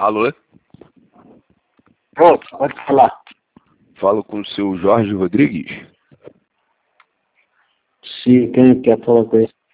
Alô? Pronto, pode falar. Falo com o seu Jorge Rodrigues. Sim, quem quer falar com ele?